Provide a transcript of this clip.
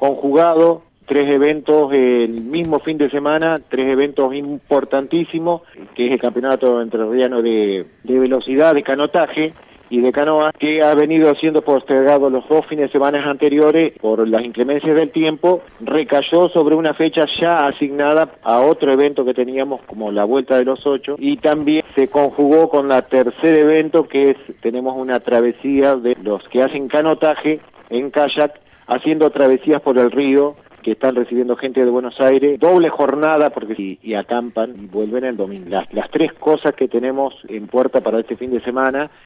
conjugado 3 eventos el mismo fin de semana, 3 eventos importantísimos, que es el campeonato entrerriano de velocidad, de canotaje y de canoa, que ha venido siendo postergado los 2 fines de semana anteriores por las inclemencias del tiempo. Recayó sobre una fecha ya asignada a otro evento que teníamos como la Vuelta de los 8, y también se conjugó con la tercer evento, que es, tenemos una travesía de los que hacen canotaje en kayak, haciendo travesías por el río, que están recibiendo gente de Buenos Aires, doble jornada, porque y acampan y vuelven el domingo. Las 3 cosas que tenemos en puerta para este fin de semana,